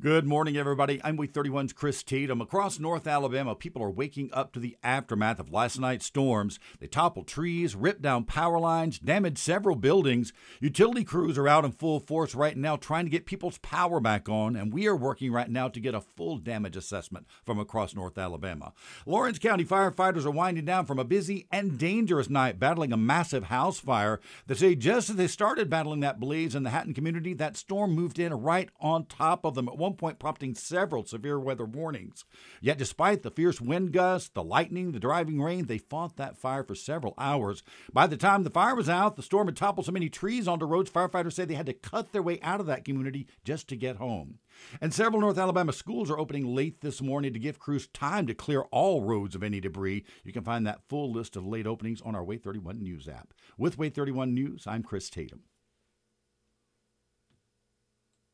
Good morning, everybody. I'm Week 31's Chris Tatum. Across North Alabama, people are waking up to the aftermath of last night's storms. They toppled trees, ripped down power lines, damaged several buildings. Utility crews are out in full force right now trying to get people's power back on, and we are working right now to get a full damage assessment from across North Alabama. Lawrence County firefighters are winding down from a busy and dangerous night battling a massive house fire. They say just as they started battling that blaze in the Hatton community, that storm moved in right on top of them at one point, prompting several severe weather warnings. Yet despite the fierce wind gusts, the lightning, the driving rain, they fought that fire for several hours. By the time the fire was out, the storm had toppled so many trees onto roads, firefighters say they had to cut their way out of that community just to get home. And several North Alabama schools are opening late this morning to give crews time to clear all roads of any debris. You can find that full list of late openings on our Way 31 News app. With Way 31 News, I'm Chris Tatum.